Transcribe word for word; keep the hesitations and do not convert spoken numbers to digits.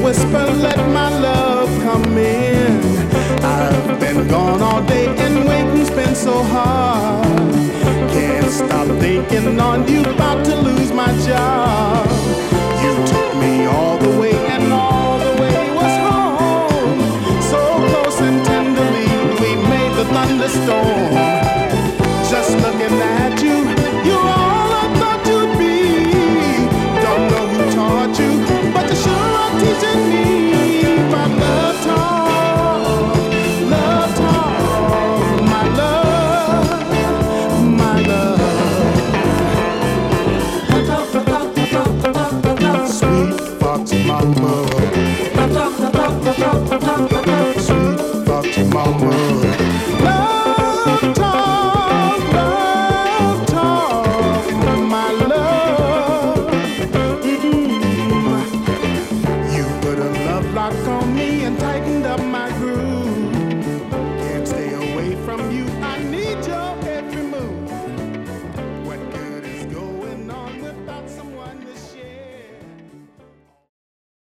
whisper, let my love come in. I've been gone all day and waiting's been so hard. Can't stop thinking on you, about to lose my job. You took me all the way and all the way was home. So close and tenderly we made the thunderstorm. Just looking at you, you're all I thought you'd be. Don't know who taught you, but you sure are teaching me about love talk, love talk, my love, my love. Sweet fox mama.